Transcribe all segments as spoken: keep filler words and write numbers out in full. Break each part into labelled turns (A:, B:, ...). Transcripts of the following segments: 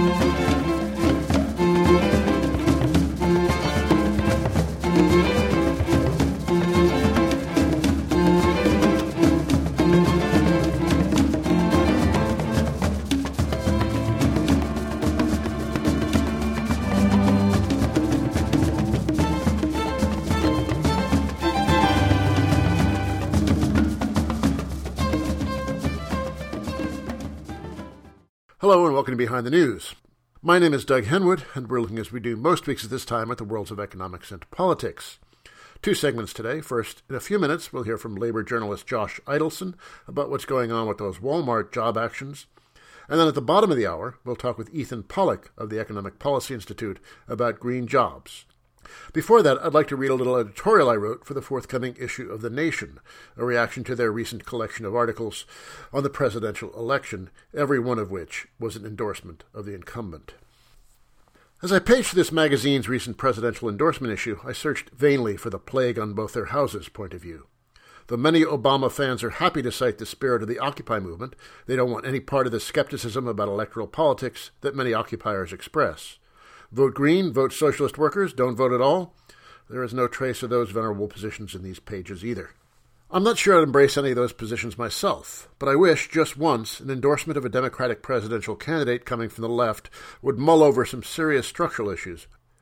A: Hello and welcome to Behind the News. My name is Doug Henwood, and we're looking as we do most weeks at this time at the worlds of economics and politics. Two segments today. First, in a few minutes, we'll hear from labor journalist Josh Idelson about what's going on with those Walmart job actions. And then at the bottom of the hour, we'll talk with Ethan Pollack of the Economic Policy Institute about green jobs. Before that, I'd like to read a little editorial I wrote for the forthcoming issue of The Nation, a reaction to their recent collection of articles on the presidential election, every one of which was an endorsement of the incumbent. As I paged this magazine's recent presidential endorsement issue, I searched vainly for the plague on both their houses point of view. Though many Obama fans are happy to cite the spirit of the Occupy movement, they don't want any part of the skepticism about electoral politics that many occupiers express. Vote Green, vote Socialist workers, don't vote at all. There is no trace of those venerable positions in these pages either. I'm not sure I'd embrace any of those positions myself, but I wish, just once, an endorsement of a Democratic presidential candidate coming from the left would mull over some serious structural issues.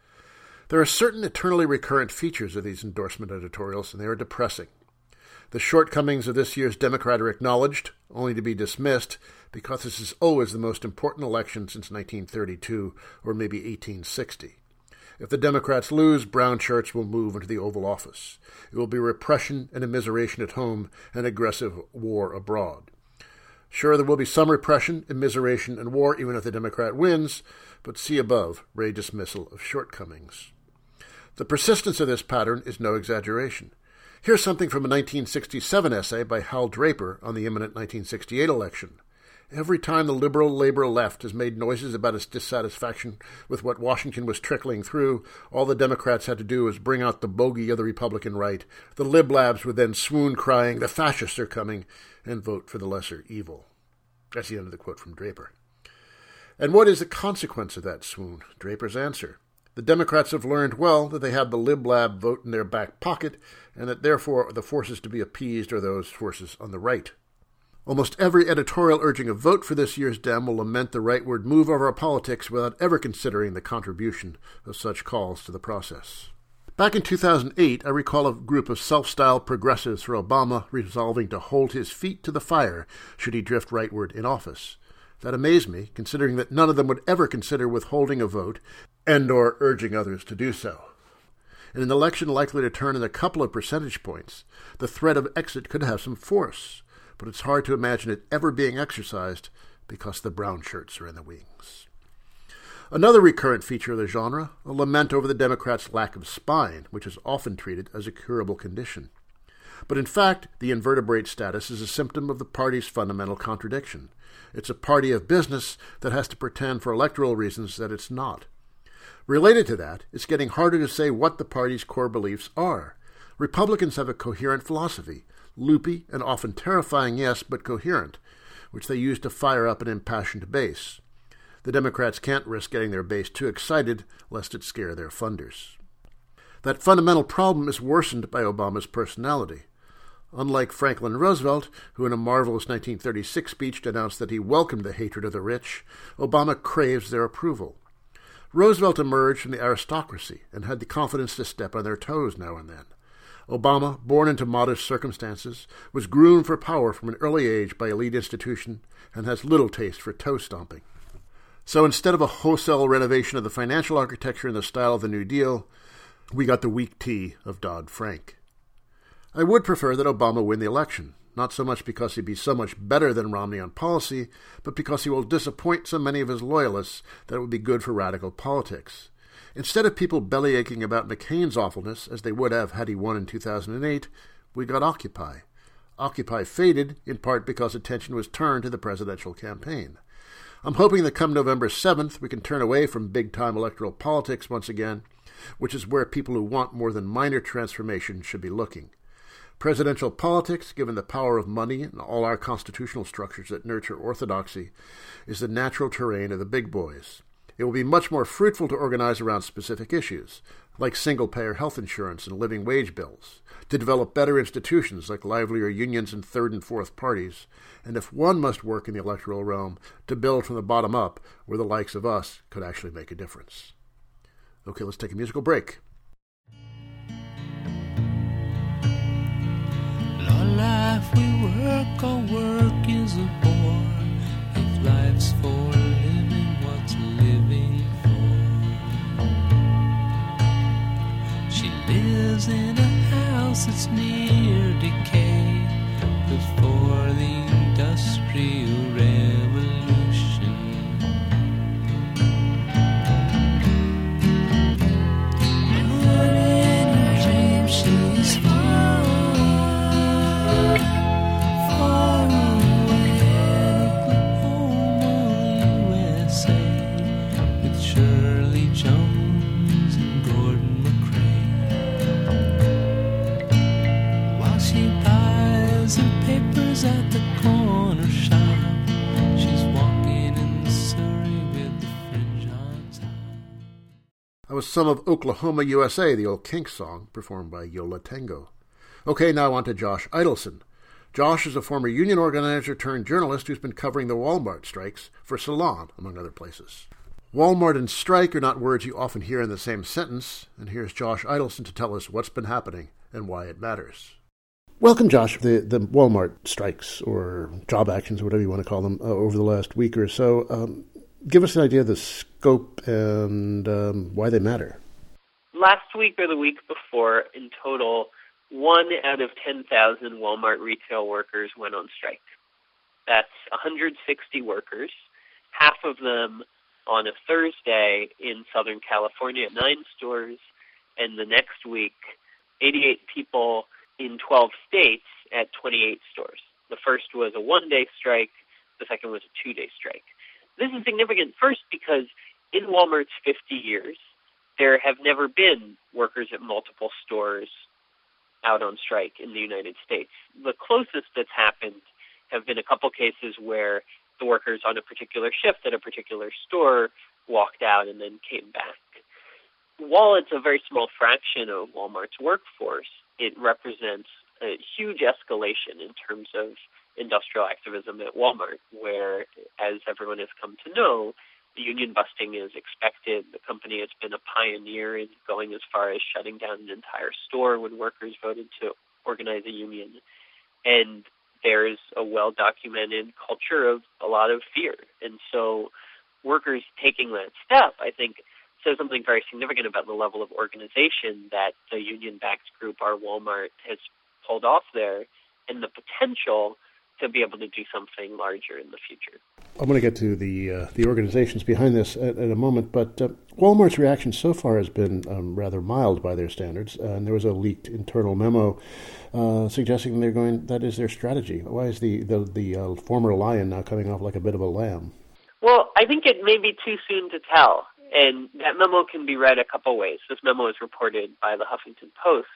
A: There are certain eternally recurrent features of these endorsement editorials, and they are depressing. The shortcomings of this year's Democrat are acknowledged, only to be dismissed, because this is always the most important election since nineteen thirty-two, or maybe eighteen sixty. If the Democrats lose, brown shirts will move into the Oval Office. It will be repression and immiseration at home and aggressive war abroad. Sure, there will be some repression, immiseration, and war even if the Democrat wins, but see above, Ray dismissal of shortcomings. The persistence of this pattern is no exaggeration. Here's something from a nineteen sixty-seven essay by Hal Draper on the imminent nineteen sixty-eight election. Every time the liberal labor left has made noises about its dissatisfaction with what Washington was trickling through, all the Democrats had to do was bring out the bogey of the Republican right. The lib-labs would then swoon crying, "The fascists are coming," and vote for the lesser evil. That's the end of the quote from Draper. And what is the consequence of that swoon? Draper's answer. The Democrats have learned well that they have the lib-lab vote in their back pocket, and that therefore the forces to be appeased are those forces on the right. Almost every editorial urging a vote for this year's Dem will lament the rightward move of our politics without ever considering the contribution of such calls to the process. Back in two thousand eight, I recall a group of self-styled progressives for Obama resolving to hold his feet to the fire should he drift rightward in office. That amazed me, considering that none of them would ever consider withholding a vote and or urging others to do so. In an election likely to turn in a couple of percentage points, the threat of exit could have some force, but it's hard to imagine it ever being exercised because the brown shirts are in the wings. Another recurrent feature of the genre, a lament over the Democrats' lack of spine, which is often treated as a curable condition. But in fact, the invertebrate status is a symptom of the party's fundamental contradiction. It's a party of business that has to pretend for electoral reasons that it's not. Related to that, it's getting harder to say what the party's core beliefs are. Republicans have a coherent philosophy, loopy and often terrifying, yes, but coherent, which they use to fire up an impassioned base. The Democrats can't risk getting their base too excited, lest it scare their funders. That fundamental problem is worsened by Obama's personality. Unlike Franklin Roosevelt, who in a marvelous nineteen thirty-six speech announced that he welcomed the hatred of the rich, Obama craves their approval. Roosevelt emerged from the aristocracy and had the confidence to step on their toes now and then. Obama, born into modest circumstances, was groomed for power from an early age by elite institution and has little taste for toe stomping. So instead of a wholesale renovation of the financial architecture in the style of the New Deal, we got the weak tea of Dodd-Frank. I would prefer that Obama win the election, not so much because he'd be so much better than Romney on policy, but because he will disappoint so many of his loyalists that it would be good for radical politics. Instead of people bellyaching about McCain's awfulness, as they would have had he won in two thousand eight, we got Occupy. Occupy faded, in part because attention was turned to the presidential campaign. I'm hoping that come November seventh, we can turn away from big-time electoral politics once again, which is where people who want more than minor transformation should be looking. Presidential politics, given the power of money and all our constitutional structures that nurture orthodoxy, is the natural terrain of the big boys. It will be much more fruitful to organize around specific issues, like single-payer health insurance and living wage bills, to develop better institutions like livelier unions and third and fourth parties, and if one must work in the electoral realm, to build from the bottom up where the likes of us could actually make a difference. Okay, let's take a musical break.
B: Our life we work, our work is a bore. If life's for living, what's living for? She lives in a house that's near decay, before the industrial revolution. But in her dreams she's far, far away in Oklahoma, U S A, with Shirley Jones and Gordon McRae. While she buys her papers at the corner shop, she's walking in the Surrey with the fringe on top.
A: That was some of Oklahoma, U S A, the old Kinks song, performed by Yola Tango. Okay, now on to Josh Idelson. Josh is a former union organizer turned journalist who's been covering the Walmart strikes for Salon, among other places. Walmart and strike are not words you often hear in the same sentence, and here's Josh Idelson to tell us what's been happening and why it matters. Welcome, Josh. The the Walmart strikes, or job actions, whatever you want to call them, uh, over the last week or so. Um, give us an idea of the scope and um, why they matter.
C: Last week or the week before, in total, one out of ten thousand Walmart retail workers went on strike. That's one hundred sixty workers, half of them on a Thursday in Southern California at nine stores, and the next week, eighty-eight people in twelve states at twenty-eight stores. The first was a one-day strike. The second was a two-day strike. This is significant first because in Walmart's fifty years, there have never been workers at multiple stores out on strike in the United States. The closest that's happened have been a couple cases where the workers on a particular shift at a particular store walked out and then came back. While it's a very small fraction of Walmart's workforce, it represents a huge escalation in terms of industrial activism at Walmart, where, as everyone has come to know, the union busting is expected. The company has been a pioneer in going as far as shutting down an entire store when workers voted to organize a union. And there's a well-documented culture of a lot of fear. And so workers taking that step, I think, says something very significant about the level of organization that the union-backed group, our Walmart, has pulled off there, and the potential to be able to do something larger in the future.
A: I'm going to get to the uh, the organizations behind this at, at a moment, but uh, Walmart's reaction so far has been um, rather mild by their standards, uh, and there was a leaked internal memo uh, suggesting they're going that is their strategy. Why is the the, the uh, former lion now coming off like a bit of a lamb?
C: Well, I think it may be too soon to tell, and that memo can be read a couple ways. This memo is reported by the Huffington Post.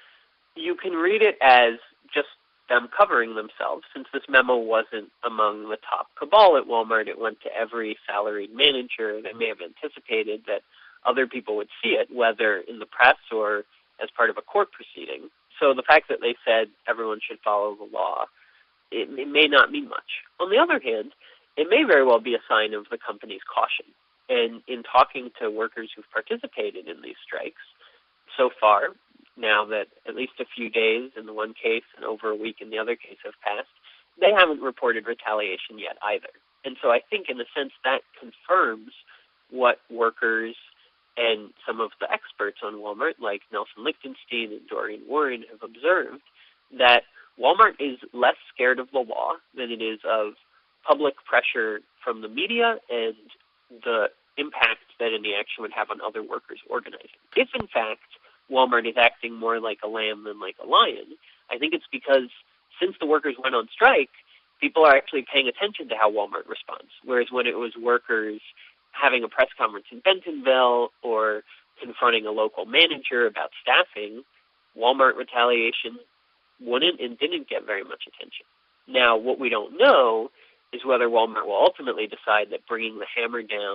C: You can read it as just them covering themselves. Since this memo wasn't among the top cabal at Walmart, it went to every salaried manager. They may have anticipated that other people would see it, whether in the press or as part of a court proceeding. So the fact that they said everyone should follow the law, it, it may not mean much. On the other hand, it may very well be a sign of the company's caution. And in talking to workers who've participated in these strikes, so far, now that at least a few days in the one case and over a week in the other case have passed, they haven't reported retaliation yet either. And so I think in a sense that confirms what workers and some of the experts on Walmart, like Nelson Lichtenstein and Doreen Warren, have observed, that Walmart is less scared of the law than it is of public pressure from the media and the impact that any action would have on other workers organizing. If, in fact, Walmart is acting more like a lamb than like a lion, I think it's because since the workers went on strike, people are actually paying attention to how Walmart responds. Whereas when it was workers having a press conference in Bentonville or confronting a local manager about staffing, Walmart retaliation wouldn't and didn't get very much attention. Now, what we don't know is whether Walmart will ultimately decide that bringing the hammer down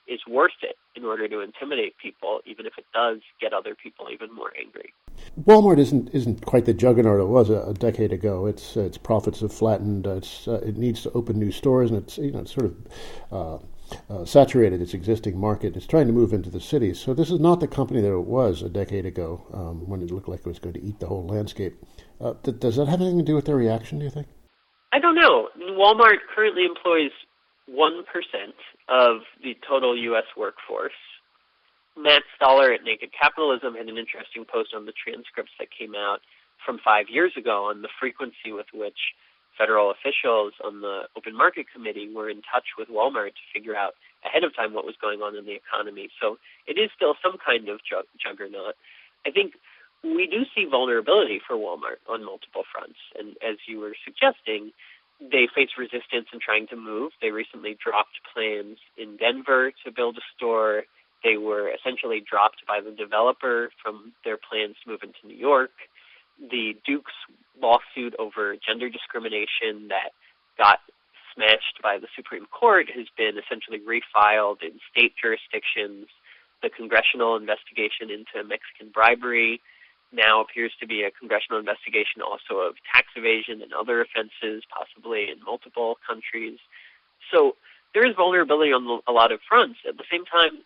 C: is worth it in order to intimidate people, even if it does get other people even more angry.
A: Walmart isn't isn't quite the juggernaut it was a, a decade ago. Its its profits have flattened. Uh, it's uh, it needs to open new stores, and it's you know it's sort of uh, uh, saturated its existing market. It's trying to move into the cities. So this is not the company that it was a decade ago um, when it looked like it was going to eat the whole landscape. Uh, th- does that have anything to do with their reaction, do you think?
C: I don't know. Walmart currently employs one percent of the total U S workforce. Matt Stoller at Naked Capitalism had an interesting post on the transcripts that came out from five years ago on the frequency with which federal officials on the Open Market Committee were in touch with Walmart to figure out ahead of time what was going on in the economy. So it is still some kind of jug- juggernaut. I think we do see vulnerability for Walmart on multiple fronts. And as you were suggesting, they face resistance in trying to move. They recently dropped plans in Denver to build a store. They were essentially dropped by the developer from their plans to move into New York. The Duke's lawsuit over gender discrimination that got smashed by the Supreme Court has been essentially refiled in state jurisdictions. The congressional investigation into Mexican bribery now appears to be a congressional investigation also of tax evasion and other offenses, possibly in multiple countries. So there is vulnerability on a lot of fronts. At the same time,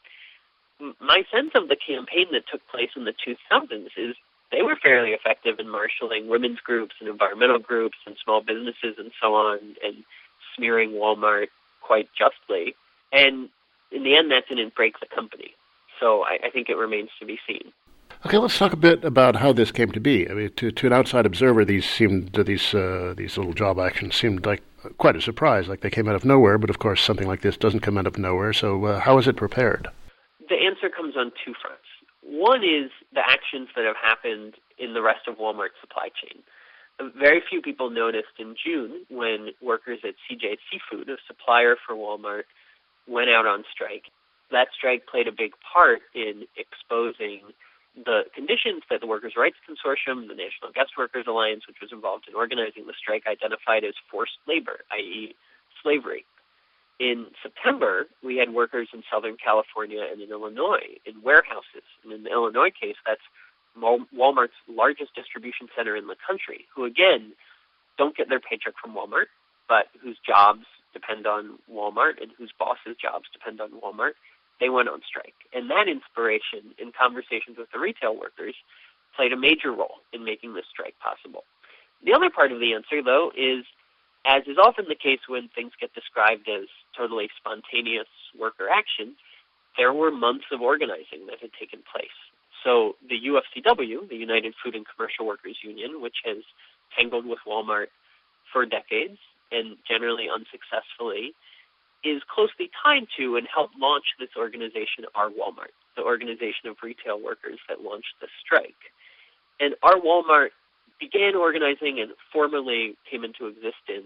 C: my sense of the campaign that took place in the two thousands is they were fairly effective in marshaling women's groups and environmental groups and small businesses and so on, and smearing Walmart quite justly. And in the end, that didn't break the company. So I, I think it remains to be seen.
A: Okay, let's talk a bit about how this came to be. I mean, to, to an outside observer, these seemed these uh, these little job actions seemed like quite a surprise, like they came out of nowhere. But of course, something like this doesn't come out of nowhere. So, uh, how is it prepared?
C: The answer comes on two fronts. One is the actions that have happened in the rest of Walmart's supply chain. Very few people noticed in June when workers at C J Seafood, a supplier for Walmart, went out on strike. That strike played a big part in exposing the conditions that the Workers' Rights Consortium, the National Guest Workers Alliance, which was involved in organizing the strike, identified as forced labor, that is slavery. In September, we had workers in Southern California and in Illinois in warehouses. And in the Illinois case, that's Walmart's largest distribution center in the country, who, again, don't get their paycheck from Walmart, but whose jobs depend on Walmart and whose bosses' jobs depend on Walmart. They went on strike. And that inspiration, in conversations with the retail workers, played a major role in making this strike possible. The other part of the answer, though, is, as is often the case when things get described as totally spontaneous worker action, there were months of organizing that had taken place. So the U F C W, the United Food and Commercial Workers Union, which has tangled with Walmart for decades and generally unsuccessfully, is closely tied to and helped launch this organization, Our Walmart, the organization of retail workers that launched the strike. And Our Walmart began organizing and formally came into existence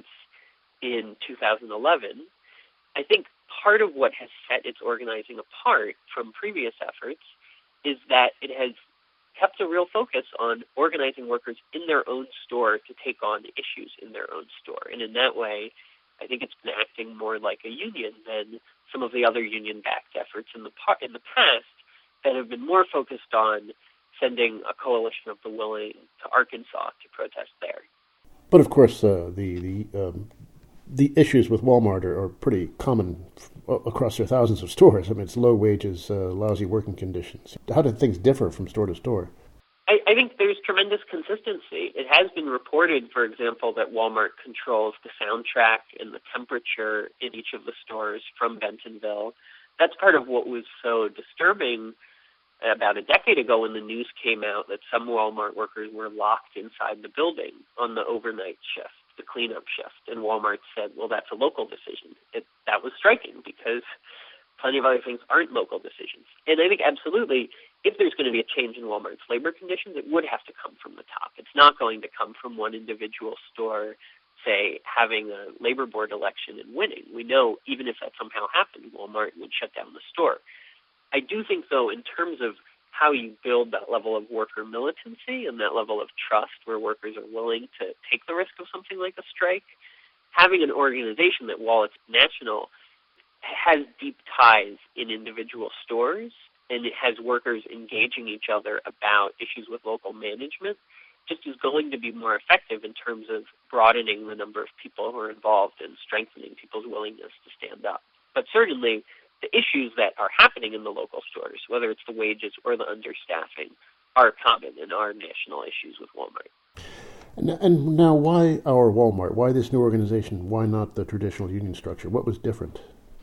C: in two thousand eleven. I think part of what has set its organizing apart from previous efforts is that it has kept a real focus on organizing workers in their own store to take on issues in their own store. And in that way, I think it's been acting more like a union than some of the other union-backed efforts in the par- in the past that have been more focused on sending a coalition of the willing to Arkansas to protest there.
A: But of course, uh, the the um, the issues with Walmart are, are pretty common f- across their thousands of stores. I mean, it's low wages, uh, lousy working conditions. How do things differ from store to store?
C: I, I think there's tremendous consistency. It has been reported, for example, that Walmart controls the soundtrack and the temperature in each of the stores from Bentonville. That's part of what was so disturbing about a decade ago when the news came out that some Walmart workers were locked inside the building on the overnight shift, the cleanup shift. And Walmart said, well, that's a local decision. It, that was striking because plenty of other things aren't local decisions. And I think absolutely, if there's going to be a change in Walmart's labor conditions, it would have to come from the top. It's not going to come from one individual store, say, having a labor board election and winning. We know even if that somehow happened, Walmart would shut down the store. I do think, though, in terms of how you build that level of worker militancy and that level of trust where workers are willing to take the risk of something like a strike, having an organization that, while it's national, has deep ties in individual stores, and it has workers engaging each other about issues with local management, just is going to be more effective in terms of broadening the number of people who are involved and strengthening people's willingness to stand up. But certainly, the issues that are happening in the local stores, whether it's the wages or the understaffing, are common and are national issues with Walmart.
A: And, and now, why our Walmart? Why this new organization? Why not the traditional union structure? What was different?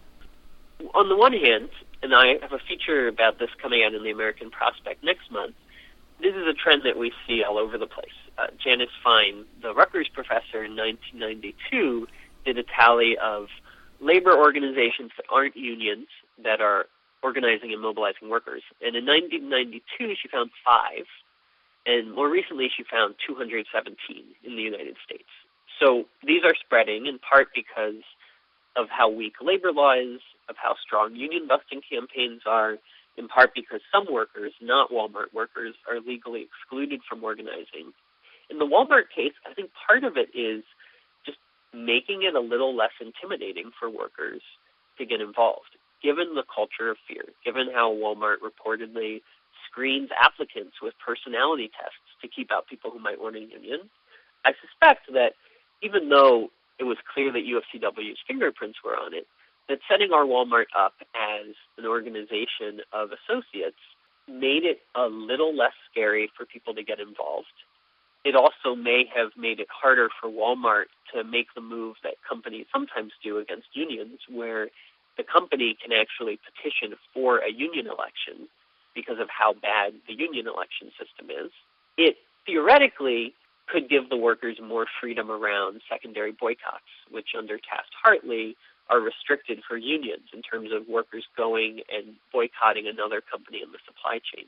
C: On the one hand, and I have a feature about this coming out in the American Prospect next month, this is a trend that we see all over the place. Uh, Janice Fine, the Rutgers professor in nineteen ninety-two, did a tally of labor organizations that aren't unions that are organizing and mobilizing workers. And in nineteen ninety-two, she found five. And more recently, she found two hundred seventeen in the United States. So these are spreading in part because of how weak labor law is, of how strong union-busting campaigns are, in part because some workers, not Walmart workers, are legally excluded from organizing. In the Walmart case, I think part of it is just making it a little less intimidating for workers to get involved, given the culture of fear, given how Walmart reportedly screens applicants with personality tests to keep out people who might want a union. I suspect that even though it was clear that U F C W's fingerprints were on it, that setting our Walmart up as an organization of associates made it a little less scary for people to get involved. It also may have made it harder for Walmart to make the move that companies sometimes do against unions, where the company can actually petition for a union election because of how bad the union election system is. It theoretically could give the workers more freedom around secondary boycotts, which under Taft-Hartley are restricted for unions in terms of workers going and boycotting another company in the supply chain.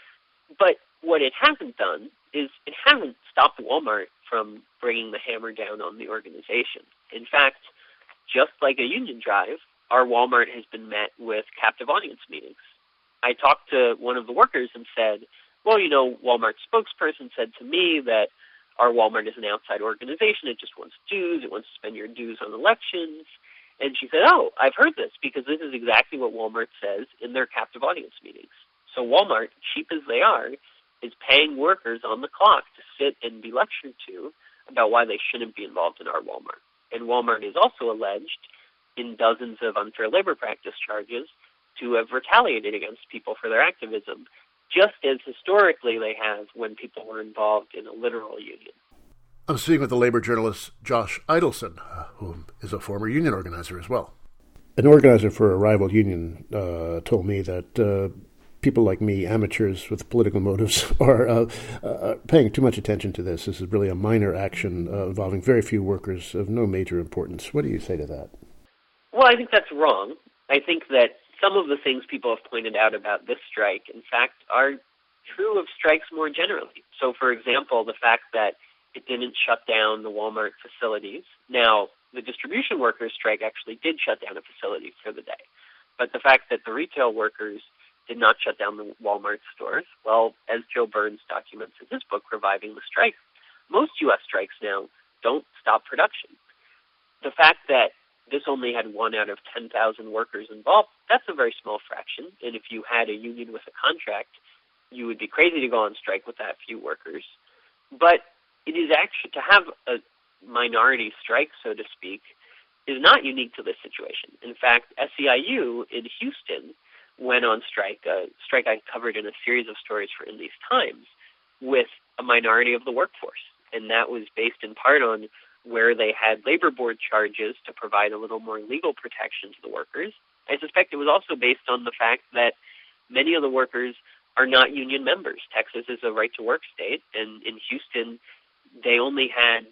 C: But what it hasn't done is it hasn't stopped Walmart from bringing the hammer down on the organization. In fact, just like a union drive, our Walmart has been met with captive audience meetings. I talked to one of the workers and said, well, you know, Walmart's spokesperson said to me that our Walmart is an outside organization. It just wants dues. It wants to spend your dues on elections. And she said, oh, I've heard this because this is exactly what Walmart says in their captive audience meetings. So Walmart, cheap as they are, is paying workers on the clock to sit and be lectured to about why they shouldn't be involved in our Walmart. And Walmart is also alleged in dozens of unfair labor practice charges to have retaliated against people for their activism, just as historically they have when people were involved in a literal union.
A: I'm speaking with the labor journalist Josh Idelson, uh, who is a former union organizer as well. An organizer for a rival union uh, told me that uh, people like me, amateurs with political motives, are uh, uh, paying too much attention to this. This is really a minor action uh, involving very few workers of no major importance. What do you say to that?
C: Well, I think that's wrong. I think that some of the things people have pointed out about this strike, in fact, are true of strikes more generally. So, for example, the fact that it didn't shut down the Walmart facilities. Now, the distribution workers strike actually did shut down a facility for the day. But the fact that the retail workers did not shut down the Walmart stores, well, as Joe Burns documents in his book, Reviving the Strike, most U S strikes now don't stop production. The fact that this only had one out of ten thousand workers involved, that's a very small fraction. And if you had a union with a contract, you would be crazy to go on strike with that few workers. But it is actually, to have a minority strike, so to speak, is not unique to this situation. In fact, S E I U in Houston went on strike, a strike I covered in a series of stories for In These Times, with a minority of the workforce. And that was based in part on where they had labor board charges to provide a little more legal protection to the workers. I suspect it was also based on the fact that many of the workers are not union members. Texas is a right-to-work state, and in Houston, they only had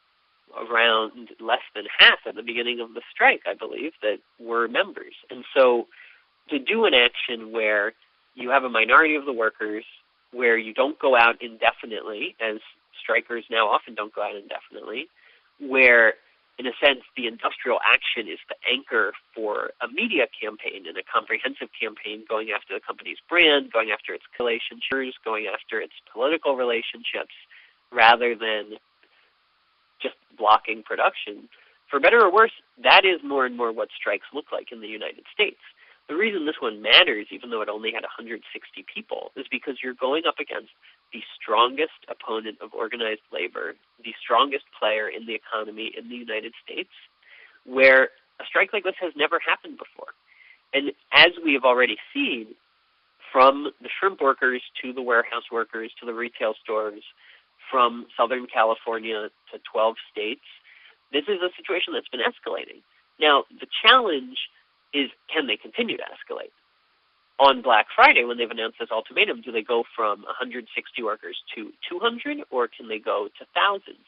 C: around less than half at the beginning of the strike, I believe, that were members. And so to do an action where you have a minority of the workers, where you don't go out indefinitely, as strikers now often don't go out indefinitely, where, in a sense, the industrial action is the anchor for a media campaign and a comprehensive campaign going after the company's brand, going after its relationships, going after its political relationships, rather than just blocking production, For better or worse, that is more and more what strikes look like in the United States. The reason this one matters, even though it only had one hundred sixty people, is because you're going up against the strongest opponent of organized labor, the strongest player in the economy in the United States, where a strike like this has never happened before. And as we have already seen, from the shrimp workers to the warehouse workers to the retail stores, from Southern California to twelve states, this is a situation that's been escalating. Now, the challenge is, can they continue to escalate? On Black Friday, when they've announced this ultimatum, do they go from one hundred sixty workers to two hundred, or can they go to thousands?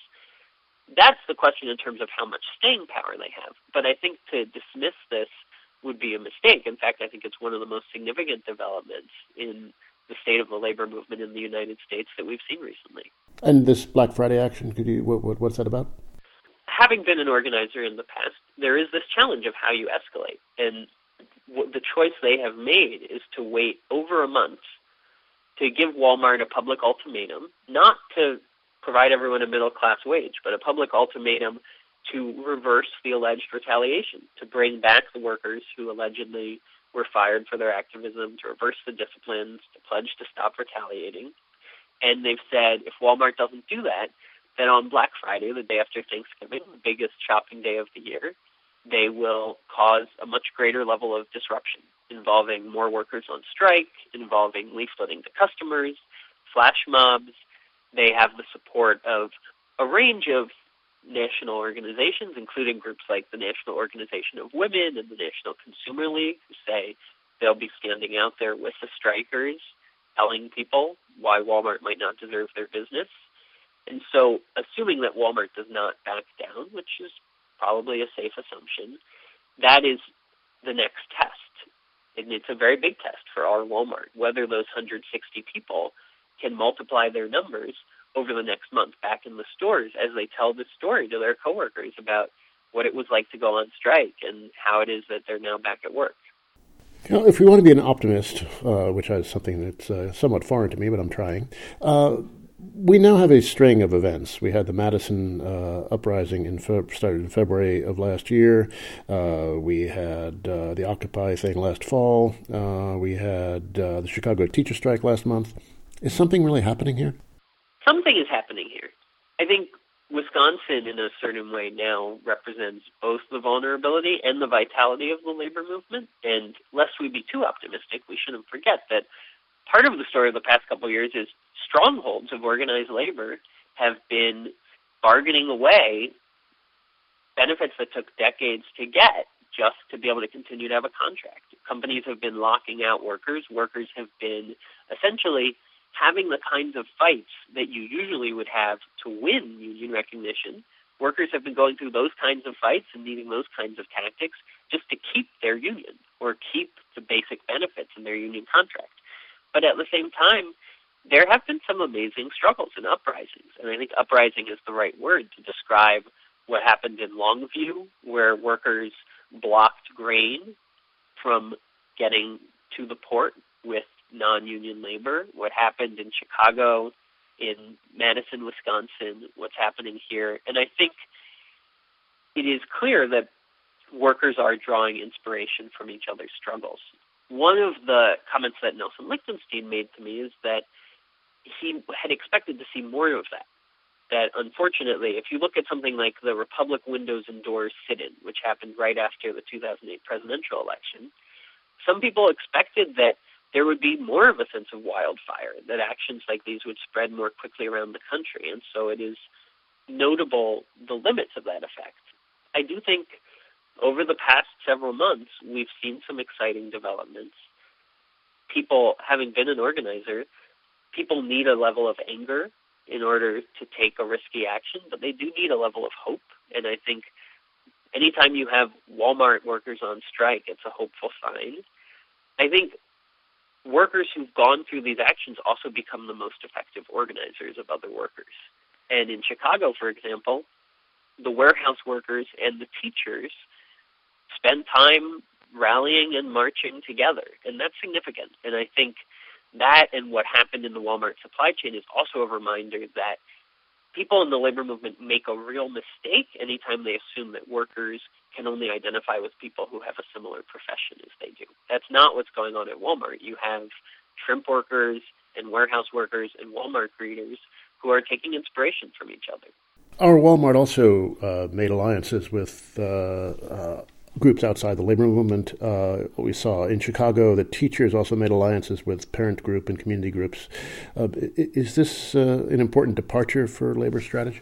C: That's the question in terms of how much staying power they have. But I think to dismiss this would be a mistake. In fact, I think it's one of the most significant developments in the state of the labor movement in the United States that we've seen recently.
A: And this Black Friday action, could you what, what, what's that about?
C: Having been an organizer in the past, there is this challenge of how you escalate. And the choice they have made is to wait over a month to give Walmart a public ultimatum, not to provide everyone a middle-class wage, but a public ultimatum to reverse the alleged retaliation, to bring back the workers who allegedly were fired for their activism, to reverse the disciplines, to pledge to stop retaliating. And they've said if Walmart doesn't do that, then on Black Friday, the day after Thanksgiving, the biggest shopping day of the year, they will cause a much greater level of disruption, involving more workers on strike, involving leafletting to customers, flash mobs. They have the support of a range of national organizations, including groups like the National Organization of Women and the National Consumer League, who say they'll be standing out there with the strikers, telling people why Walmart might not deserve their business. And so, assuming that Walmart does not back down, which is probably a safe assumption, that is the next test. And it's a very big test for our Walmart, whether those one hundred sixty people can multiply their numbers over the next month back in the stores as they tell the story to their coworkers about what it was like to go on strike and how it is that they're now back at work.
A: You know, if we want to be an optimist, uh, which is something that's uh, somewhat foreign to me, but I'm trying, uh, we now have a string of events. We had the Madison uh, uprising in Fe- started in February of last year. Uh, we had uh, the Occupy thing last fall. Uh, we had uh, the Chicago teacher strike last month. Is something really happening here?
C: Something is happening here. I think Wisconsin, in a certain way, now represents both the vulnerability and the vitality of the labor movement. And lest we be too optimistic, we shouldn't forget that part of the story of the past couple of years is strongholds of organized labor have been bargaining away benefits that took decades to get just to be able to continue to have a contract. Companies have been locking out workers. Workers have been essentially having the kinds of fights that you usually would have to win union recognition. Workers have been going through those kinds of fights and needing those kinds of tactics just to keep their union or keep the basic benefits in their union contract. But at the same time, there have been some amazing struggles and uprisings. And I think uprising is the right word to describe what happened in Longview, where workers blocked grain from getting to the port with non-union labor, what happened in Chicago, in Madison, Wisconsin, what's happening here. And I think it is clear that workers are drawing inspiration from each other's struggles. One of the comments that Nelson Lichtenstein made to me is that he had expected to see more of that. That unfortunately, if you look at something like the Republic Windows and Doors sit-in, which happened right after the two thousand eight presidential election, some people expected that there would be more of a sense of wildfire, that actions like these would spread more quickly around the country. And so it is notable the limits of that effect. I do think over the past several months, we've seen some exciting developments. People, having been an organizer, people need a level of anger in order to take a risky action, but they do need a level of hope. And I think anytime you have Walmart workers on strike, it's a hopeful sign. I think workers who've gone through these actions also become the most effective organizers of other workers. And in Chicago, for example, the warehouse workers and the teachers spend time rallying and marching together, and that's significant. And I think that and what happened in the Walmart supply chain is also a reminder that people in the labor movement make a real mistake anytime they assume that workers can only identify with people who have a similar profession as they do. That's not what's going on at Walmart. You have shrimp workers and warehouse workers and Walmart greeters who are taking inspiration from each other.
A: Our Walmart also uh, made alliances with uh, uh, groups outside the labor movement. Uh, what we saw in Chicago, the teachers also made alliances with parent group and community groups. Uh, is this uh, an important departure for labor strategy?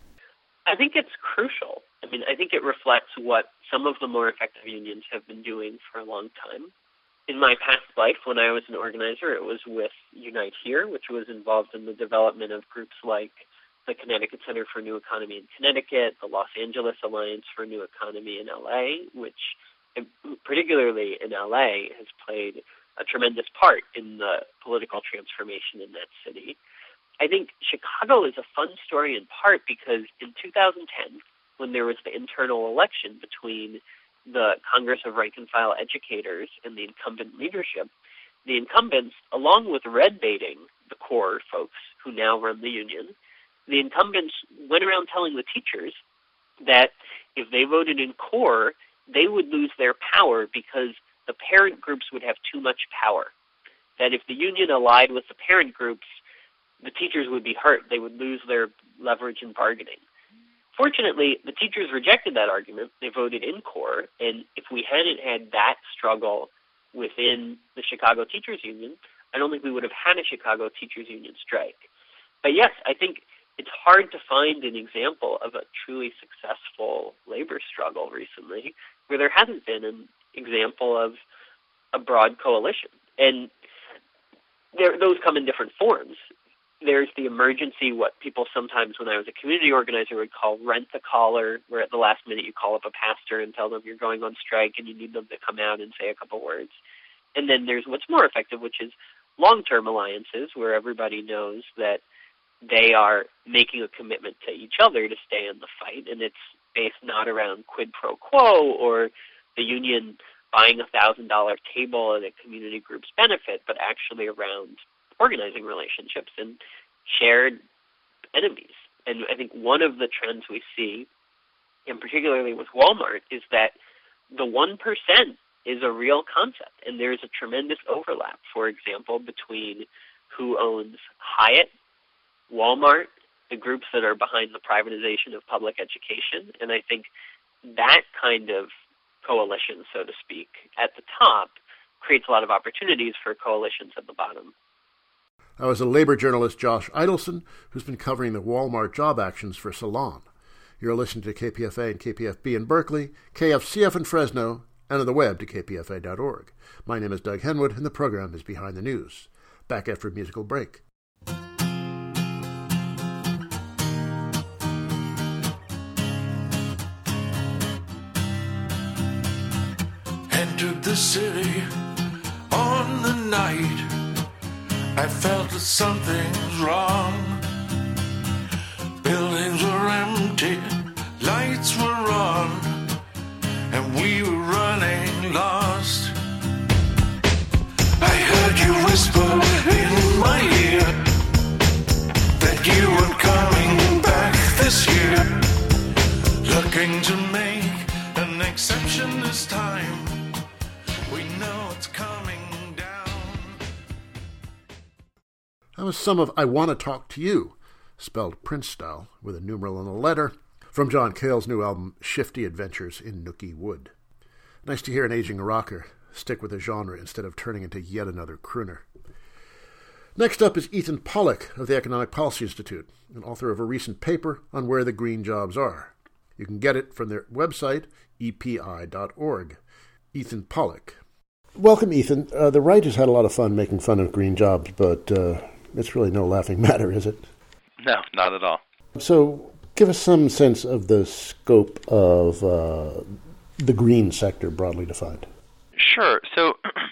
C: I think it's crucial. I mean, I think it reflects what some of the more effective unions have been doing for a long time. In my past life, when I was an organizer, it was with Unite Here, which was involved in the development of groups like the Connecticut Center for New Economy in Connecticut, the Los Angeles Alliance for New Economy in L A, which particularly in L A has played a tremendous part in the political transformation in that city. I think Chicago is a fun story in part because in two thousand ten, when there was the internal election between the Congress of Rank and File Educators and the incumbent leadership, the incumbents, along with red baiting the core folks who now run the union, the incumbents went around telling the teachers that if they voted in core, they would lose their power because the parent groups would have too much power. That if the union allied with the parent groups, the teachers would be hurt. They would lose their leverage in bargaining. Fortunately, the teachers rejected that argument. They voted in core, and if we hadn't had that struggle within the Chicago Teachers Union, I don't think we would have had a Chicago Teachers Union strike. But yes, I think it's hard to find an example of a truly successful labor struggle recently where there hasn't been an example of a broad coalition. And there, those come in different forms. There's the emergency, what people sometimes, when I was a community organizer, would call rent-a-caller, where at the last minute you call up a pastor and tell them you're going on strike and you need them to come out and say a couple words. And then there's what's more effective, which is long-term alliances, where everybody knows that they are making a commitment to each other to stay in the fight, and it's based not around quid pro quo or the union buying a one thousand dollars table at a community group's benefit, but actually around organizing relationships and shared enemies. And I think one of the trends we see, and particularly with Walmart, is that the one percent is a real concept, and there's a tremendous overlap, for example, between who owns Hyatt, Walmart, the groups that are behind the privatization of public education. And I think that kind of coalition, so to speak, at the top creates a lot of opportunities for coalitions at the bottom.
A: That was a labor journalist, Josh Idelson, who's been covering the Walmart job actions for Salon. You're listening to K P F A and K P F B in Berkeley, K F C F in Fresno, and on the web to k p f a dot org. My name is Doug Henwood, and the program is Behind the News. Back after a musical break.
D: Entered the city on the night I felt that something's wrong. Buildings were empty, lights were on, and we were running lost. I heard you whisper in my ear that you weren't coming back this year, looking to make an exception this time. We know it's coming down.
A: That was some of I Want to Talk to You, spelled Prince style, with a numeral and a letter, from John Cale's new album, Shifty Adventures in Nookie Wood. Nice to hear an aging rocker stick with a genre instead of turning into yet another crooner. Next up is Ethan Pollack of the Economic Policy Institute, an author of a recent paper on where the green jobs are. You can get it from their website, e p i dot org. Ethan Pollack. Welcome, Ethan. Uh, the right has had a lot of fun making fun of green jobs, but uh, it's really no laughing matter, is it?
E: No, not at all.
A: So give us some sense of the scope of uh, the green sector broadly defined.
E: Sure. So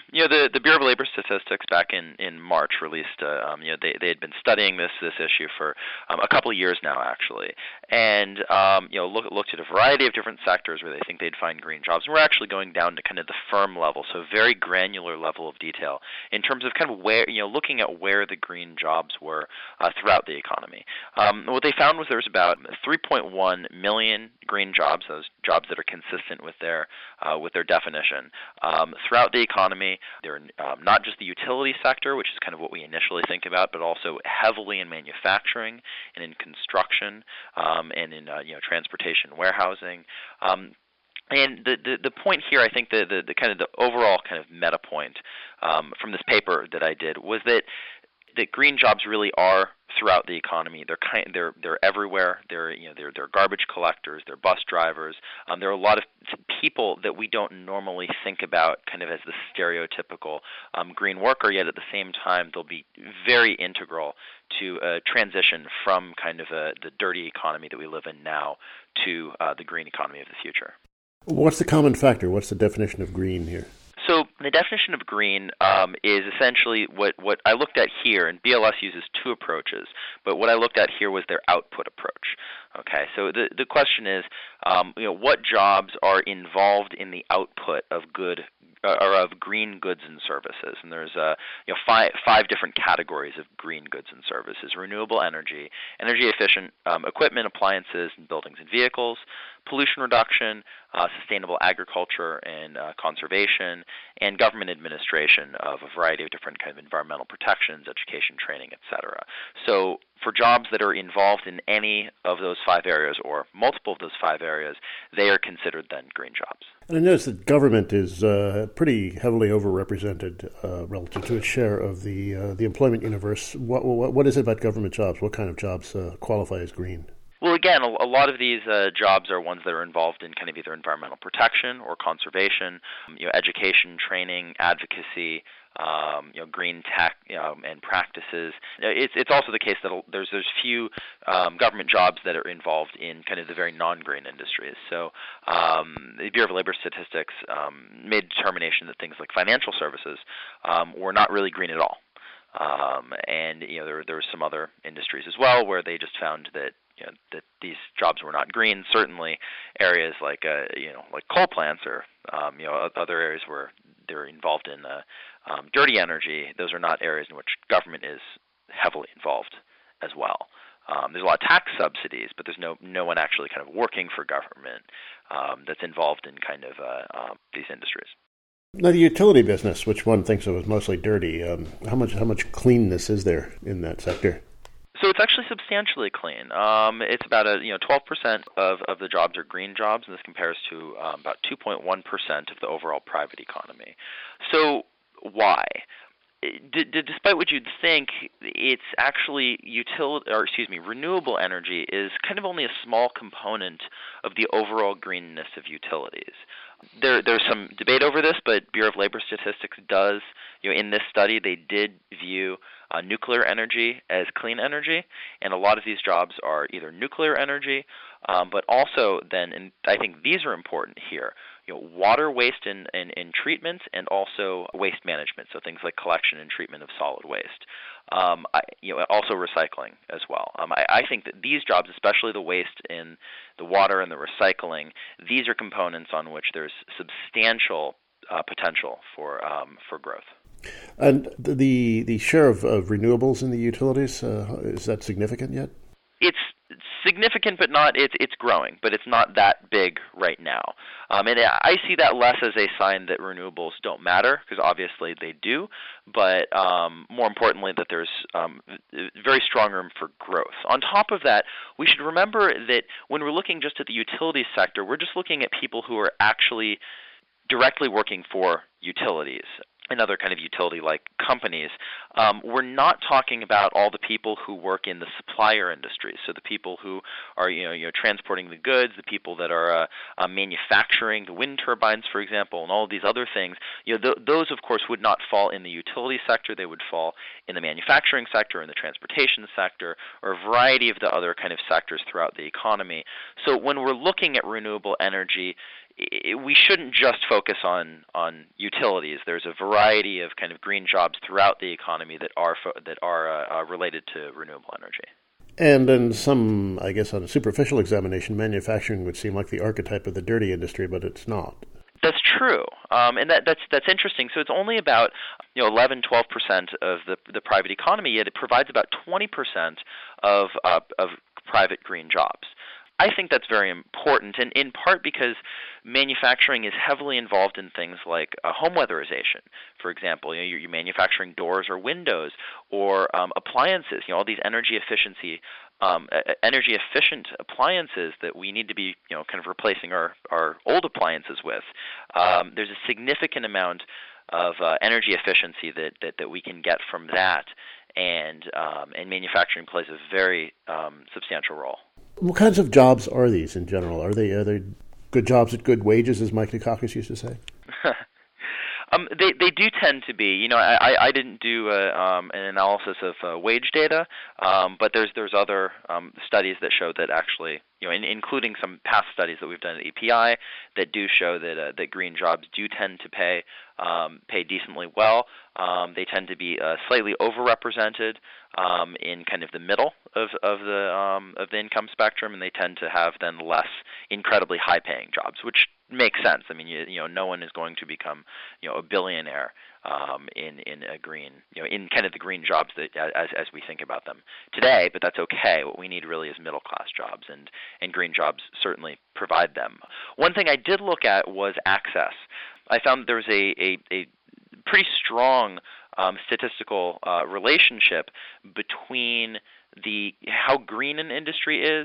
E: You know, the, the Bureau of Labor Statistics back in, in March released, uh, um, you know, they, they had been studying this this issue for um, a couple of years now, actually, and, um, you know, look, looked at a variety of different sectors where they think they'd find green jobs. And we're actually going down to kind of the firm level, so very granular level of detail in terms of kind of where, you know, looking at where the green jobs were uh, throughout the economy. Um, what they found was there was about three point one million green jobs, those jobs that are consistent with their uh, with their definition, um, throughout the economy. They're um, not just the utility sector, which is kind of what we initially think about, but also heavily in manufacturing and in construction um, and in uh, you know transportation, warehousing. Um, And the, the the point here, I think the, the, the kind of the overall kind of meta point um, from this paper that I did was that that green jobs really are throughout the economy. They're kind they're they're everywhere. They're you know they're they're garbage collectors. They're bus drivers. Um, there are a lot of people that we don't normally think about kind of as the stereotypical um, green worker. Yet at the same time, they'll be very integral to a transition from kind of a, the dirty economy that we live in now to uh, the green economy of the future.
A: What's the common factor? What's the definition of green here?
E: So the definition of green um, is essentially what, what I looked at here, and B L S uses two approaches, but what I looked at here was their output approach. Okay, so the the question is, um, you know, what jobs are involved in the output of good uh, or of green goods and services? And there's uh, you know five five different categories of green goods and services: renewable energy, energy efficient um, equipment, appliances, and buildings and vehicles, pollution reduction, uh, sustainable agriculture and uh, conservation, and government administration of a variety of different kind of environmental protections, education, training, et cetera. So for jobs that are involved in any of those five areas or multiple of those five areas, they are considered then green jobs.
A: And I notice that government is uh, pretty heavily overrepresented uh, relative to its share of the uh, the employment universe. What, what what is it about government jobs? What kind of jobs uh, qualify as green?
E: Well, again, a, a lot of these uh, jobs are ones that are involved in kind of either environmental protection or conservation, you know, education, training, advocacy, um, you know, green tech you know, and practices. It's it's also the case that there's there's few um, government jobs that are involved in kind of the very non-green industries. So um, the Bureau of Labor Statistics um, made a determination that things like financial services um, were not really green at all. Um, and you know there there were some other industries as well where they just found that you know that these jobs were not green. Certainly, areas like uh, you know like coal plants or um, you know other areas where they're involved in uh, um, dirty energy. Those are not areas in which government is heavily involved as well. Um, there's a lot of tax subsidies, but there's no no one actually kind of working for government um, that's involved in kind of uh, um, these industries.
A: Now, the utility business, which one thinks of as mostly dirty, um, how much how much cleanness is there in that sector?
E: So it's actually substantially clean. Um, it's about a you know twelve percent of, of the jobs are green jobs, and this compares to um, about two point one percent of the overall private economy. So why? D- d- despite what you'd think, it's actually utility, or excuse me, renewable energy is kind of only a small component of the overall greenness of utilities. There, there's some debate over this, but Bureau of Labor Statistics does, you know, in this study, they did view uh, nuclear energy as clean energy, and a lot of these jobs are either nuclear energy, um, but also then, and I think these are important here, you know, water waste and, and, and treatment, and also waste management, so things like collection and treatment of solid waste. Um, I, you know, also recycling as well. Um, I, I think that these jobs, especially the waste in the water and the recycling, these are components on which there's substantial uh, potential for um, for growth.
A: And the the share of, of renewables in the utilities, uh, is that significant yet?
E: It's significant, but not. It's it's growing, but it's not that big right now. Um, and I see that less as a sign that renewables don't matter, because obviously they do. But um, more importantly, that there's um, very strong room for growth. On top of that, we should remember that when we're looking just at the utility sector, we're just looking at people who are actually directly working for utilities and other kind of utility-like companies. Um, we're not talking about all the people who work in the supplier industries, so the people who are you know, you know transporting the goods, the people that are uh, uh, manufacturing the wind turbines, for example, and all of these other things. You know, th- those, of course, would not fall in the utility sector. They would fall in the manufacturing sector, in the transportation sector, or a variety of the other kind of sectors throughout the economy. So when we're looking at renewable energy, we shouldn't just focus on, on utilities. There's a variety of kind of green jobs throughout the economy that are fo- that are uh, uh, related to renewable energy.
A: And in some, I guess, on a superficial examination, manufacturing would seem like the archetype of the dirty industry, but it's not.
E: That's true, um, and that, that's that's interesting. So it's only about you know eleven, twelve percent of the the private economy, yet it provides about twenty percent of uh, of private green jobs. I think that's very important, and in part because manufacturing is heavily involved in things like uh, home weatherization. For example, you know, you're, you're manufacturing doors or windows or um, appliances. You know, all these energy efficiency, um, energy efficient appliances that we need to be, you know, kind of replacing our, our old appliances with. Um, there's a significant amount of uh, energy efficiency that, that that we can get from that, and um, and manufacturing plays a very um, substantial role.
A: What kinds of jobs are these in general? Are they are they good jobs at good wages, as Mike Dukakis used to say?
E: um, they they do tend to be. You know, I, I didn't do a, um, an analysis of uh, wage data, um, but there's there's other um, studies that show that actually, you know, in, including some past studies that we've done at E P I that do show that uh, that green jobs do tend to pay um, pay decently well. Um, they tend to be uh, slightly overrepresented um, in kind of the middle of of the um, of the income spectrum, and they tend to have then less incredibly high-paying jobs, which makes sense. I mean, you, you know, no one is going to become you know a billionaire um, in in a green you know in kind of the green jobs that as as we think about them today. But that's okay. What we need really is middle-class jobs, and and green jobs certainly provide them. One thing I did look at was access. I found there was a a, a pretty strong um, statistical uh, relationship between the how green an industry is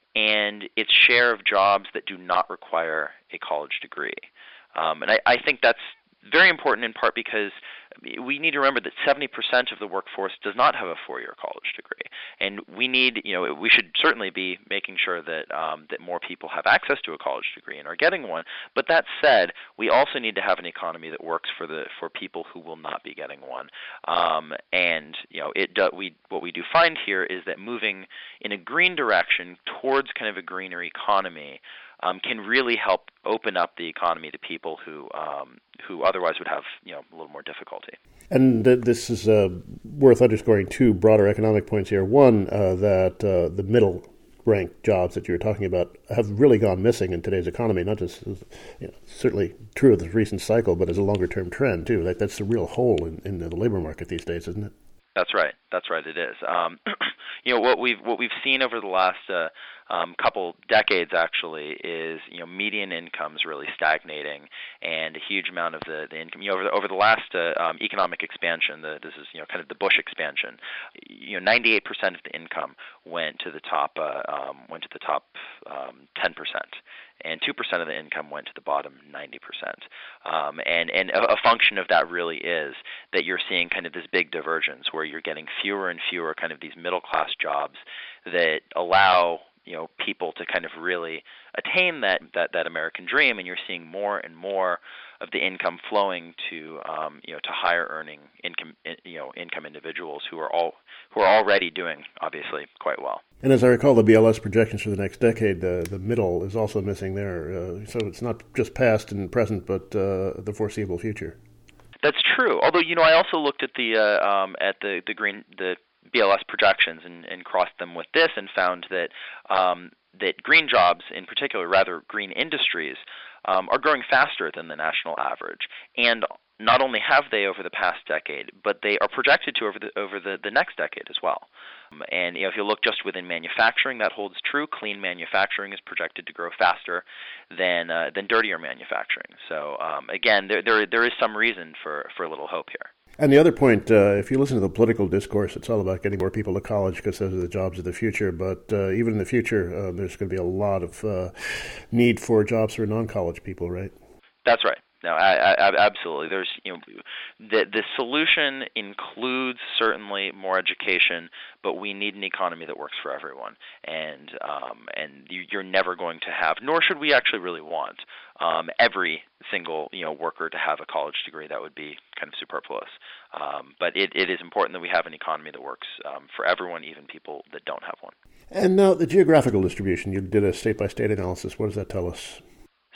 E: and its share of jobs that do not require a college degree. Um, and I, I think that's very important in part because we need to remember that seventy percent of the workforce does not have a four-year college degree. And we need, you know, we should certainly be making sure that um, that more people have access to a college degree and are getting one. But that said, we also need to have an economy that works for the for people who will not be getting one. Um, and, you know, it do, we what we do find here is that moving in a green direction towards kind of a greener economy Um, can really help open up the economy to people who um, who otherwise would have you know a little more difficulty.
A: And th- this is uh, worth underscoring two broader economic points here. One, uh, that uh, the middle-ranked jobs that you were talking about have really gone missing in today's economy, not just you know, certainly true of the recent cycle, but as a longer-term trend, too. That, that's the real hole in, in the labor market these days, isn't it?
E: That's right. That's right. It is. Um, you know what we've what we've seen over the last uh, um, couple decades actually is you know median incomes really stagnating, and a huge amount of the, the income you know over the, over the last uh, um, economic expansion. The, this is you know kind of the Bush expansion. You know, ninety-eight percent of the income went to the top uh, um, went to the top um, ten percent. And two percent of the income went to the bottom ninety percent. Um, and and a, a function of that really is that you're seeing kind of this big divergence where you're getting fewer and fewer kind of these middle-class jobs that allow you know people to kind of really attain that, that, that American dream, and you're seeing more and more of the income flowing to um, you know to higher earning income you know income individuals who are all who are already doing obviously quite well.
A: And as I recall, the B L S projections for the next decade, the the middle is also missing there. Uh, so it's not just past and present, but uh, the foreseeable future.
E: That's true. Although you know, I also looked at the uh, um, at the the green the B L S projections and, and crossed them with this and found that um, that green jobs, in particular, rather green industries, um, are growing faster than the national average. And not only have they over the past decade, but they are projected to over the over the, the next decade as well. Um, and you know, if you look just within manufacturing, that holds true. Clean manufacturing is projected to grow faster than uh, than dirtier manufacturing. So um, again, there there there is some reason for, for a little hope here.
A: And the other point, uh, if you listen to the political discourse, it's all about getting more people to college because those are the jobs of the future. But uh, even in the future, uh, there's going to be a lot of uh, need for jobs for non-college people, right?
E: That's right. No, I, I, absolutely. There's, you know, the the solution includes certainly more education, but we need an economy that works for everyone, and um, and you, you're never going to have, nor should we actually really want, um, every single you know worker to have a college degree. That would be kind of superfluous. Um, but it, it is important that we have an economy that works um, for everyone, even people that don't have one.
A: And now the geographical distribution. You did a state-by-state analysis. What does that tell us?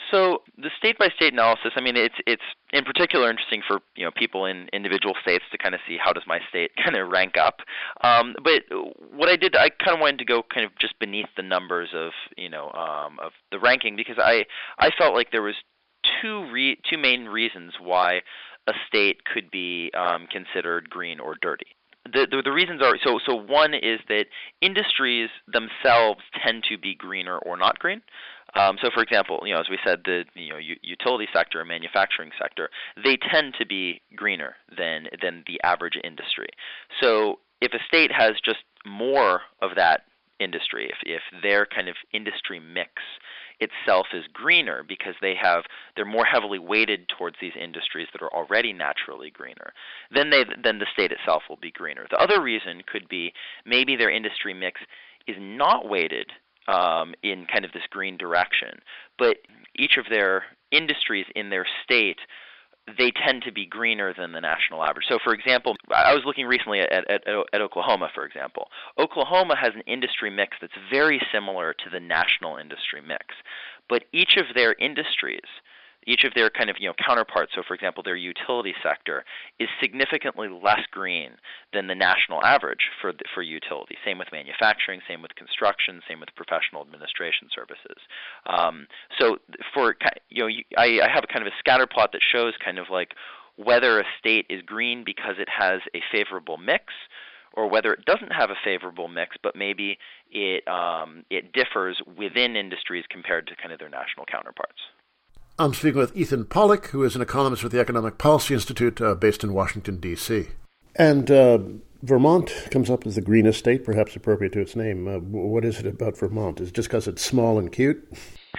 E: So the state-by-state analysis, I mean, it's it's in particular interesting for you know people in individual states to kind of see how does my state kind of rank up. Um, but what I did, I kind of wanted to go kind of just beneath the numbers of you know um, of the ranking because I I felt like there was two re- two main reasons why a state could be um, considered green or dirty. The, the the reasons are so so one is that industries themselves tend to be greener or not green. Um, so, for example, you know, as we said, the you know u- utility sector and manufacturing sector, they tend to be greener than than the average industry. So, if a state has just more of that industry, if if their kind of industry mix itself is greener because they have they're more heavily weighted towards these industries that are already naturally greener, then they then the state itself will be greener. The other reason could be maybe their industry mix is not weighted um, in kind of this green direction, but each of their industries in their state, they tend to be greener than the national average. So, for example, I was looking recently at, at, at Oklahoma, for example. Oklahoma has an industry mix that's very similar to the national industry mix, but each of their industries, each of their kind of you know counterparts, so for example, their utility sector, is significantly less green than the national average for for utility. Same with manufacturing, same with construction, same with professional administration services. Um, so for you know, I, I have a kind of a scatter plot that shows kind of like whether a state is green because it has a favorable mix, or whether it doesn't have a favorable mix, but maybe it um, it differs within industries compared to kind of their national counterparts.
A: I'm speaking with Ethan Pollack, who is an economist with the Economic Policy Institute uh, based in Washington, D C And uh, Vermont comes up as the greenest state, perhaps appropriate to its name. Uh, what is it about Vermont? Is it just because it's small and cute?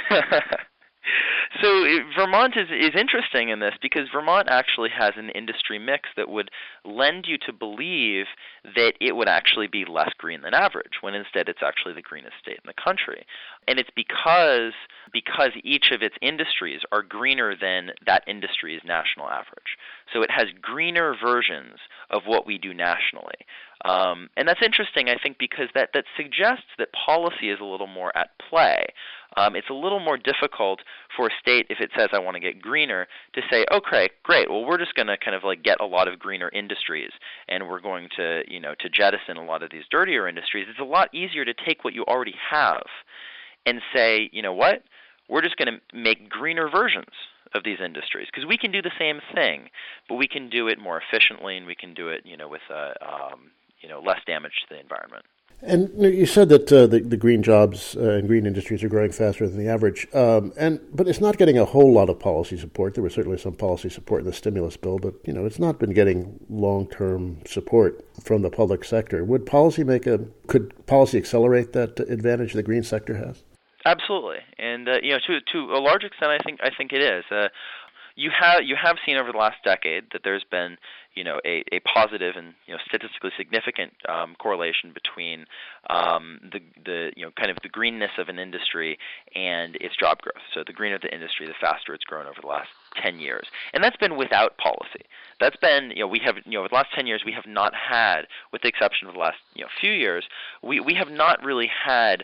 E: So it, Vermont is, is interesting in this because Vermont actually has an industry mix that would lend you to believe that it would actually be less green than average, when instead it's actually the greenest state in the country. And it's because because each of its industries are greener than that industry's national average. So it has greener versions of what we do nationally. Um, and that's interesting, I think, because that, that suggests that policy is a little more at play. Um, it's a little more difficult for a state, if it says, I want to get greener, to say, okay, great, well, we're just going to kind of like get a lot of greener industries, and we're going to, you know, to jettison a lot of these dirtier industries. It's a lot easier to take what you already have and say, you know what, we're just going to make greener versions of these industries, because we can do the same thing, but we can do it more efficiently, and we can do it, you know, with uh, um, you know, less damage to the environment.
A: And you said that uh, the, the green jobs uh, and green industries are growing faster than the average, um, and but it's not getting a whole lot of policy support. There was certainly some policy support in the stimulus bill, but you know it's not been getting long-term support from the public sector. Would policy make a could policy accelerate that advantage the green sector has?
E: Absolutely, and uh, you know to to a large extent, I think I think it is. Uh, you have you have seen over the last decade that there's been you know a, a positive and you know statistically significant um, correlation between um, the the you know kind of the greenness of an industry and its job growth. So the greener the industry, the faster it's grown over the last ten years, and that's been without policy. That's been you know we have you know over the last ten years we have not had, with the exception of the last you know few years, we we have not really had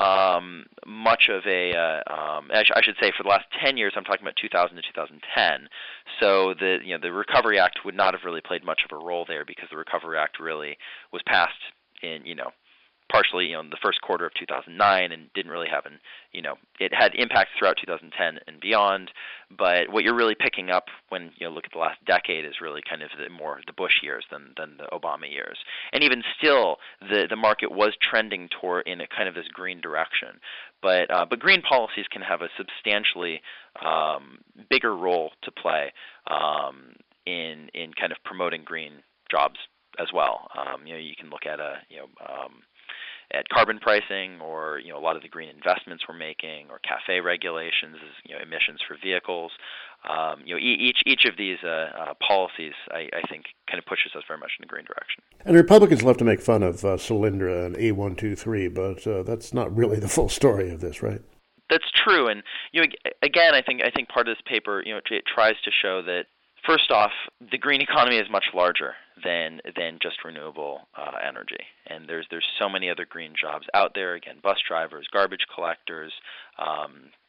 E: Um, much of a, uh, um, I, sh- I should say, for the last ten years, I'm talking about two thousand to two thousand ten. So the, you know, the Recovery Act would not have really played much of a role there, because the Recovery Act really was passed in, you know, partially, you know, in the first quarter of two thousand nine, and didn't really have an, you know, it had impacts throughout two thousand ten and beyond. But what you're really picking up when you know look at the last decade is really kind of the more the Bush years than than the Obama years. And even still, the the market was trending toward in a kind of this green direction. But uh, but green policies can have a substantially um, bigger role to play um, in in kind of promoting green jobs as well. Um, you know, you can look at a you know. Um, at carbon pricing, or you know a lot of the green investments we're making, or CAFE regulations, you know emissions for vehicles. Um, you know each each of these uh, uh, policies, I, I think, kind of pushes us very much in the green direction.
A: And Republicans love to make fun of uh, Solyndra and A one two three, but uh, that's not really the full story of this, right?
E: That's true, and you know again, I think I think part of this paper, you know, it tries to show that, first off, the green economy is much larger than than just renewable uh, energy, and there's there's so many other green jobs out there. Again, bus drivers, garbage collectors, um,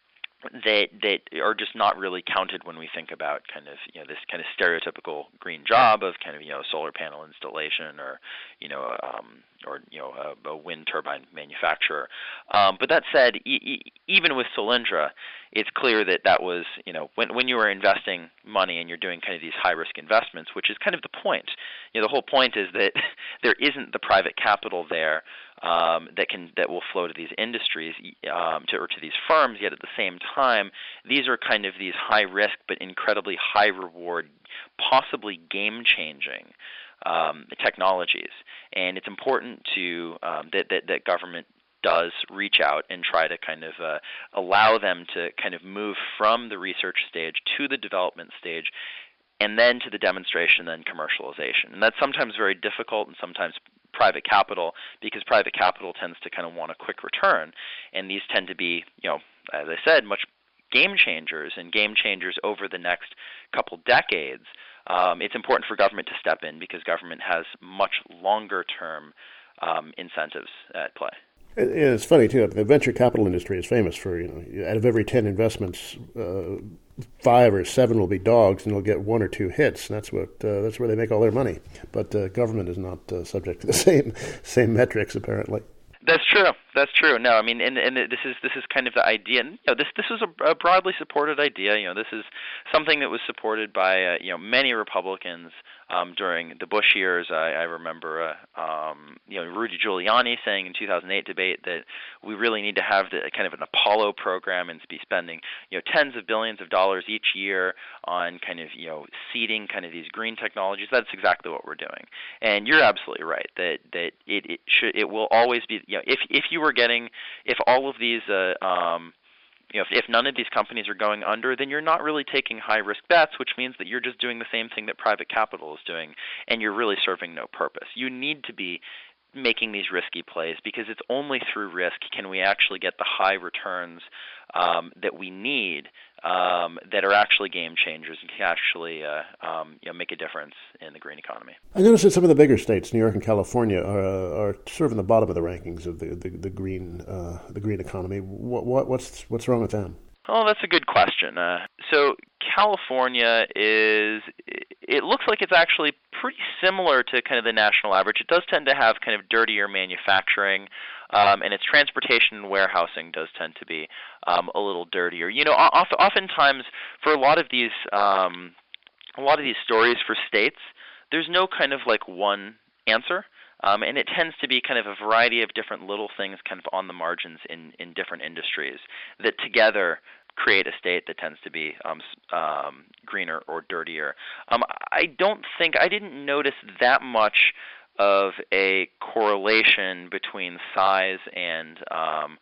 E: that that are just not really counted when we think about kind of you know this kind of stereotypical green job of kind of you know solar panel installation or you know um, or you know a, a wind turbine manufacturer. Um, but that said, e- e- even with Solyndra, it's clear that that was you know when when you are investing money and you're doing kind of these high risk investments, which is kind of the point. You know the whole point is that there isn't the private capital there. Um, that can that will flow to these industries um, to, or to these firms. Yet at the same time, these are kind of these high risk but incredibly high reward, possibly game changing um, technologies. And it's important to um, that, that that government does reach out and try to kind of uh, allow them to kind of move from the research stage to the development stage, and then to the demonstration, then commercialization. And that's sometimes very difficult and sometimes private capital, because private capital tends to kind of want a quick return. And these tend to be, you know, as I said, much game changers and game changers over the next couple decades. Um, it's important for government to step in because government has much longer term um, incentives at play.
A: And it's funny too. The venture capital industry is famous for you know, out of every ten investments, uh, five or seven will be dogs, and they'll get one or two hits. And that's what uh, that's where they make all their money. But uh, government is not uh, subject to the same same metrics, apparently.
E: That's true. That's true. No, I mean, and and this is this is kind of the idea. And, you know, this this was a, a broadly supported idea. You know, this is something that was supported by uh, you know many Republicans um, during the Bush years. I, I remember uh, um, you know Rudy Giuliani saying in two thousand eight debate that we really need to have the kind of an Apollo program and to be spending you know tens of billions of dollars each year on kind of you know seeding kind of these green technologies. That's exactly what we're doing. And you're absolutely right that that it, it should it will always be. You know, if if you were getting, if all of these, uh, um, you know, if, if none of these companies are going under, then you're not really taking high risk bets, which means that you're just doing the same thing that private capital is doing, and you're really serving no purpose. You need to be making these risky plays because it's only through risk can we actually get the high returns um, that we need um, that are actually game changers and can actually uh, um, you know, make a difference in the green economy.
A: I noticed that some of the bigger states, New York and California, are, are sort of in the bottom of the rankings of the the, the green uh, the green economy. What, what what's what's wrong with them?
E: Oh, that's a good question. Uh, so California is, it looks like it's actually pretty similar to kind of the national average. It does tend to have kind of dirtier manufacturing, um, and its transportation and warehousing does tend to be um, a little dirtier. You know, oftentimes for a lot of these, um, a lot of these stories for states, there's no kind of like one answer. Um, and it tends to be kind of a variety of different little things kind of on the margins in, in different industries that together create a state that tends to be um, um, greener or dirtier. Um, I don't think, I didn't notice that much of a correlation between size and um,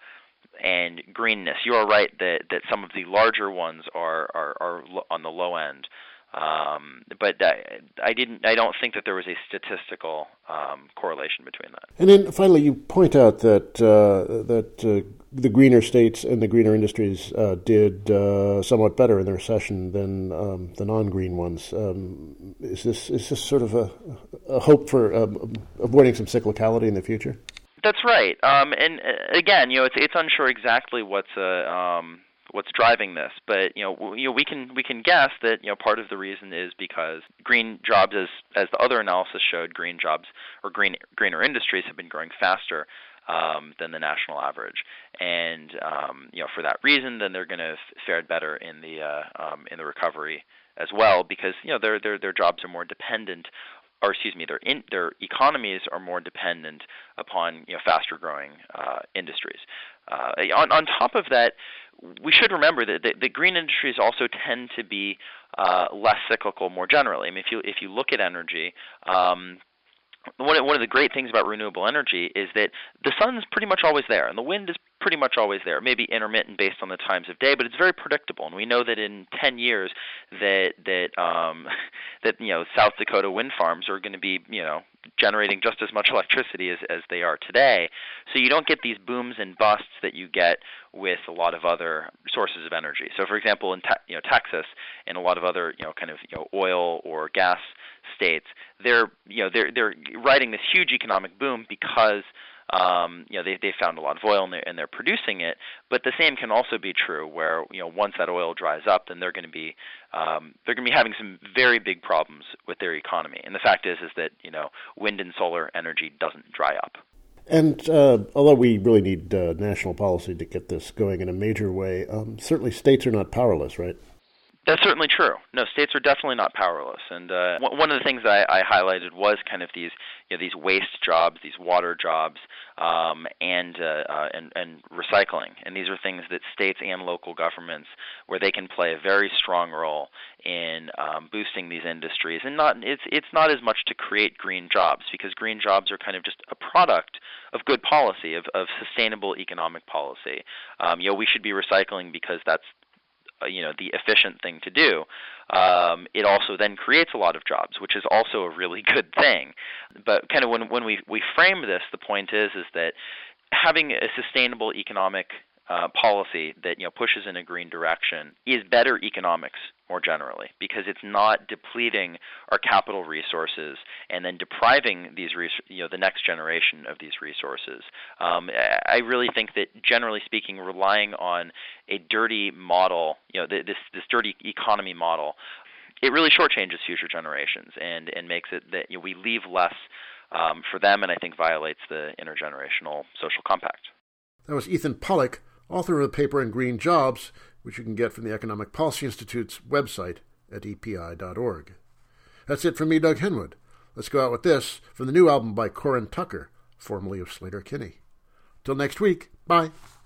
E: and greenness. You are right that, that some of the larger ones are, are, are on the low end. Um, but I, I didn't. I don't think that there was a statistical um, correlation between that.
A: And then finally, you point out that uh, that uh, the greener states and the greener industries uh, did uh, somewhat better in the recession than um, the non-green ones. Um, is this is this sort of a, a hope for um, avoiding some cyclicality in the future?
E: That's right. Um, and uh, again, you know, it's it's unsure exactly what's a. Um, what's driving this, but you know, you know, we can we can guess that you know part of the reason is because green jobs, as as the other analysis showed, green jobs or green greener industries have been growing faster um, than the national average, and um, you know, for that reason, then they're going to have fared better in the uh, um, in the recovery as well, because you know their their their jobs are more dependent. Or excuse me, their in, their economies are more dependent upon you know faster growing uh, industries. Uh, on on top of that, we should remember that the, the green industries also tend to be uh, less cyclical more generally. I mean, if you if you look at energy. Um, One of, one of the great things about renewable energy is that the sun's pretty much always there, and the wind is pretty much always there. Maybe intermittent based on the times of day, but it's very predictable. And we know that in ten years, that that um, that you know South Dakota wind farms are going to be you know generating just as much electricity as as they are today. So you don't get these booms and busts that you get with a lot of other sources of energy. So, for example, in te- you know Texas and a lot of other you know kind of you know oil or gas states, they're you know they're they're riding this huge economic boom because um, you know, they they found a lot of oil and they're, and they're producing it. But the same can also be true where, you know, once that oil dries up, then they're going to be um, they're going to be having some very big problems with their economy. And the fact is, is that, you know, wind and solar energy doesn't dry up.
A: And uh, although we really need uh, national policy to get this going in a major way, um, certainly states are not powerless, right?
E: That's certainly true. No, states are definitely not powerless. And uh, one of the things I, I highlighted was kind of these, you know, these waste jobs, these water jobs, um, and, uh, uh, and and recycling. And these are things that states and local governments, where they can play a very strong role in um, boosting these industries. And not it's it's not as much to create green jobs, because green jobs are kind of just a product of good policy, of, of sustainable economic policy. Um, you know, we should be recycling because that's you know, the efficient thing to do. Um, it also then creates a lot of jobs, which is also a really good thing. But kind of when when we, we frame this, the point is is that having a sustainable economic uh, policy that, you know, pushes in a green direction is better economics more generally, because it's not depleting our capital resources and then depriving these, res- you know, the next generation of these resources. Um, I really think that, generally speaking, relying on a dirty model, you know, this this dirty economy model, it really shortchanges future generations and and makes it that, you know, we leave less um, for them, and I think violates the intergenerational social compact.
A: That was Ethan Pollack, author of the paper on green jobs, which you can get from the Economic Policy Institute's website at E P I dot org. That's it from me, Doug Henwood. Let's go out with this from the new album by Corin Tucker, formerly of Sleater-Kinney. Till next week, bye.